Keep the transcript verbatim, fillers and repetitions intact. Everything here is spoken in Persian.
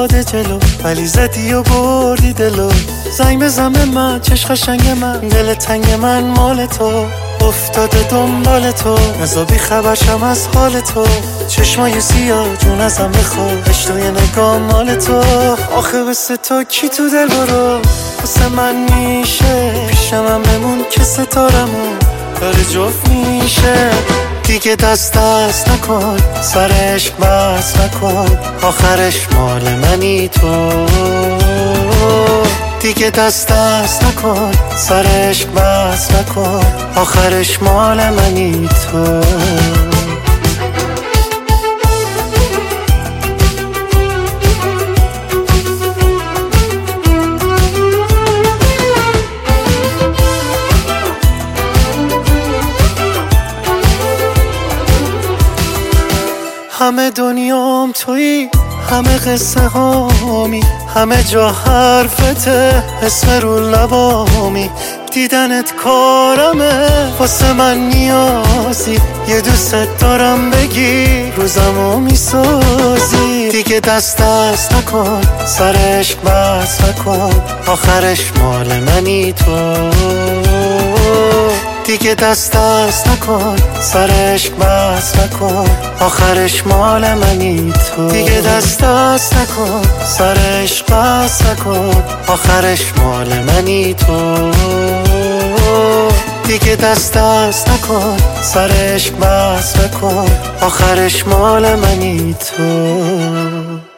ایستاده جلو، ولی زدی و بردی دلو. زنگ بزن به من چش قشنگ من، دل تنگ من مال تو، افتاده دنبال تو، نزا بی خبرشم از حال تو. چشمای سیاه جون ازم بخواه، اشتوی نگاه مال تو. آخه بسه تو کی تو دل برو واسه من میشه، پیشم هم بمون که ستارمون داره جفت میشه. دیگه دست دست نکن، سر عشق بس نکن، آخرش مال منی تو. دیگه دست دست نکن، سر عشق بس نکن، آخرش مال منی تو. همه دنیام تویی، همه قصه هامی، همه جا حرفته، اسم رو لبامی. دیدنت کارمه، واسه من نیازی، یه دوست دارم بگی روزمو میسازی. دیگه دست دست نکن، سر عشق بس نکن، آخرش مال منی تو. دیگه دست دست نکن، سر عشق بس نکن، آخرش مال منی تو. دیگه دست دست نکن، سر عشق بس نکن، آخرش مال منی تو. دیگه دست دست نکن، سر عشق بس نکن، آخرش مال منی تو.